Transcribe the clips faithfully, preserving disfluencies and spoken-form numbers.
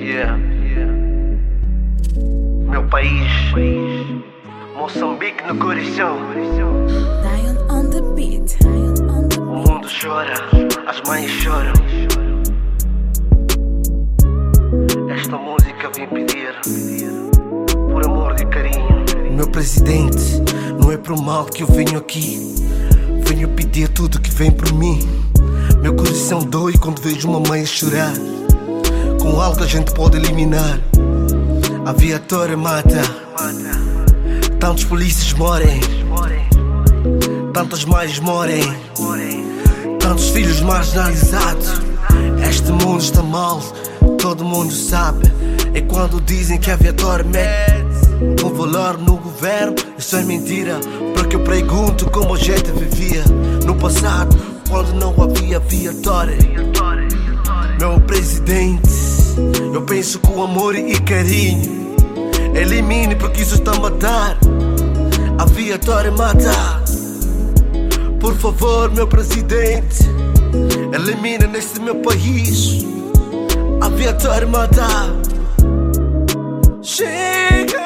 Yeah, yeah. Meu país, Moçambique no coração. Dion on the beat. O mundo chora, as mães choram. Esta música vem pedir por amor e carinho. Meu presidente, não é pro mal que eu venho aqui. Venho pedir tudo que vem por mim. Meu coração dói quando vejo uma mãe chorar. Com algo a gente pode eliminar. A viatória mata. Tantos polícias morrem. Tantas mães morrem. Tantos filhos marginalizados. Este mundo está mal, todo mundo sabe. É quando dizem que a viatória mete o valor no governo. Isso é mentira, porque eu pergunto como a gente vivia no passado, quando não havia viatória. Meu presidente, eu penso com amor e carinho. Elimine, porque isso está a matar. A viatória mata. Por favor, meu presidente, elimina neste meu país. A viatória mata. Chega,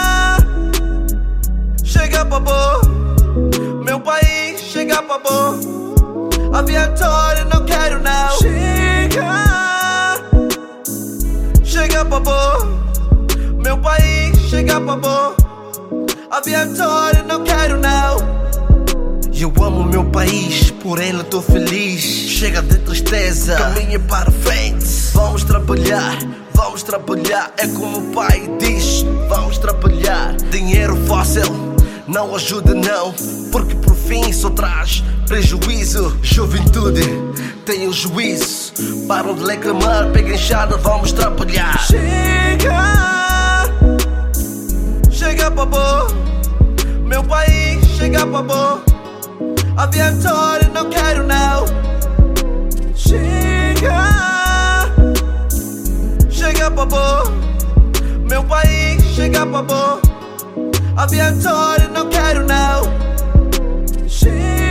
chega pra bom. Meu país, chega pra bom. A viatória não quero não. Chega, chega pra bom. Meu país, chega pra bom. A viatória não quero não. Eu amo meu país, por ela tô feliz. Chega de tristeza, caminha para frente. Vamos trabalhar, vamos trabalhar. É como o pai diz, vamos trabalhar. Dinheiro fácil não ajuda não, porque por fim só traz prejuízo. Juventude, tenham juízo. Param de reclamar, pega enxada, vamos trabalhar. Chega, chega pra bom. Meu país, chega pra bom. A viatória não quero não. Chega, chega pra bom. Meu país, chega pra bom. A viatória não quero não. Chega.